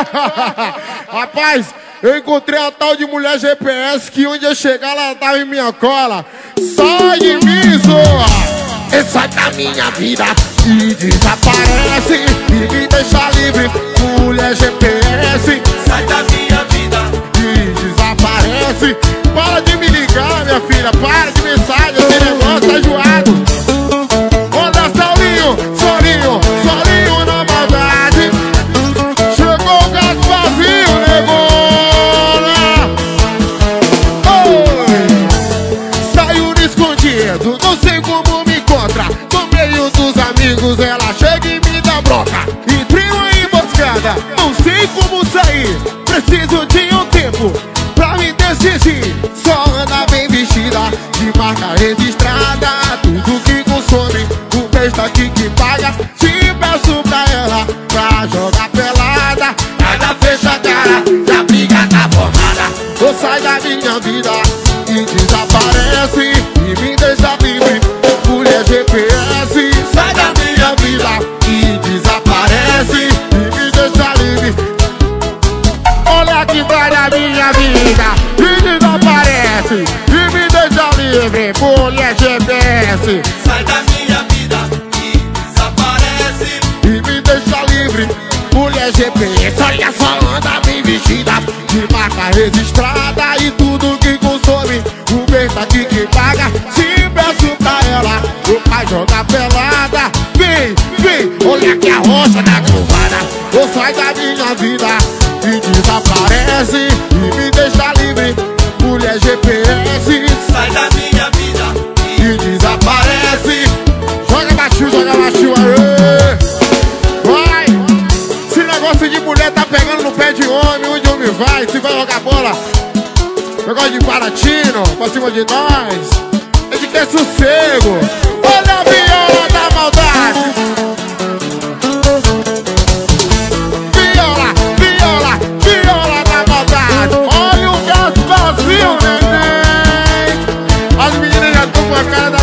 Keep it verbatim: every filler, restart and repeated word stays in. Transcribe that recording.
Rapaz, eu encontrei a tal de mulher G P S que onde eu chegar ela tava em minha cola. Sai de mim, zoa! Sai da minha vida e desaparece e me deixa livre. Mulher G P S, sai da minha vida e desaparece. Para de me ligar, minha filha, para de mensagem, esse negócio tá enjoado. Olha, Saulinho, Saulinho, Saulinho na maldade. Chegou o Gasparzinho, negona. Oi, saiu no escondido, não sei como me encontra. No meio dos amigos ela chega e me dá bronca. Entrei uma emboscada, não sei como sair. Preciso de um tempo pra me decidir. Só anda bem vestida, de marca registrada. Tudo que consome, o besta aqui que paga. Se peço pra ela, pra jogar pelada, ela fecha a cara e a briga tá formada. Ou sai da minha vida e desaparece e me deixa livre. Mulher G P S, sai da minha vida e desaparece e me deixa livre. Olha que vai da minha vida e desaparece e me deixa livre. Mulher G P S, sai da minha vida e desaparece e me deixa livre. Mulher G P S, olha só, anda bem vestida, de marca registrada e tudo que consome, o besta aqui que paga. Se peço pra ela, o pai joga pelada. Vem, vem, olha que a rocha da curvada. Ou sai da minha vida e desaparece e me deixa livre. Mulher G P S, sai da minha vida e desaparece. Joga baixinho, joga baixinho, aê! Vai! Esse negócio de mulher tá pegando no pé de homem. Onde homem vai? Se vai jogar bola, negócio de Paratino pra cima de nós, a gente quer sossego. Olha a viola da maldade. Viola, viola, viola da maldade. Olha o Gasparzinho, neném. As meninas já estão com a cara da